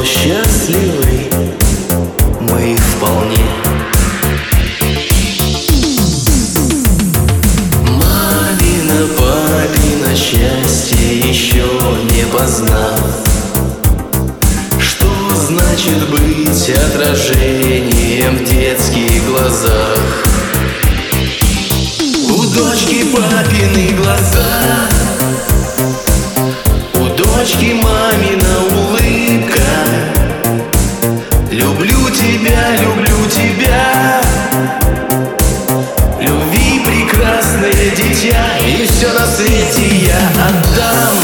но счастливы мы вполне. Мамино, папино счастье еще не познал, что значит быть отражением в детских глазах. У дочки папины глаза, у дочки мамина улыбка. Люблю тебя, люблю тебя, любви прекрасное дитя, и все на свете я отдам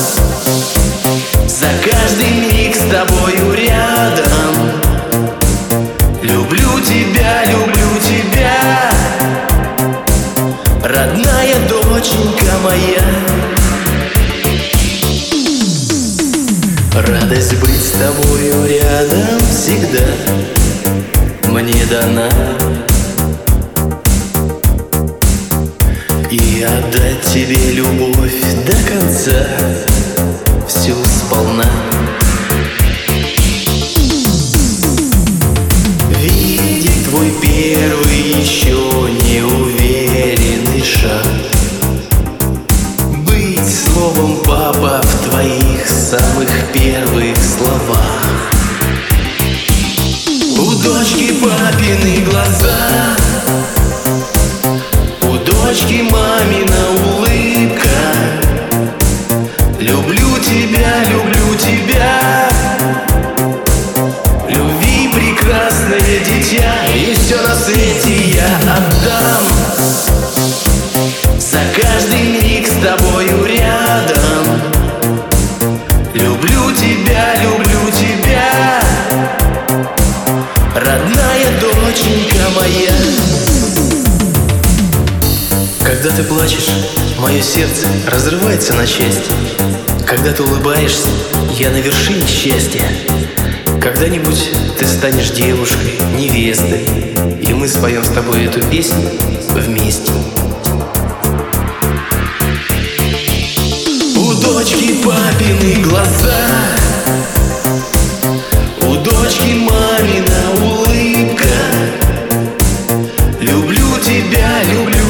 за каждый миг с тобою рядом. Люблю тебя, родная доченька моя. Радость быть с тобою рядом всегда мне дана, и отдать тебе любовь до конца, всю сполна. Видеть твой первый еще неуверенный шаг, быть словом папа в твоих самых первых словах. У дочки папины глаза, у дочки мамина улыбка. Люблю тебя, любви прекрасное дитя, и все на свете я отдам за каждый миг с тобою рядом. Люблю тебя, родная доченька моя. Когда ты плачешь, мое сердце разрывается на части. Когда ты улыбаешься, я на вершине счастья. Когда-нибудь ты станешь девушкой, невестой, и мы споем с тобой эту песню вместе. У дочки папины глаза, у дочки мамина улыбка. Люблю тебя,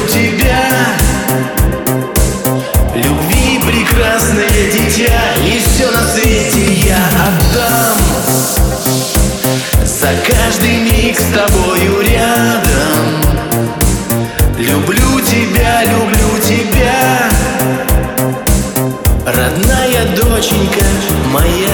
любви прекрасное дитя, и все на свете я отдам за каждый миг с тобою рядом. Люблю тебя, родная доченька моя.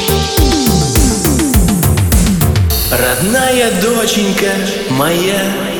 Родная доченька моя.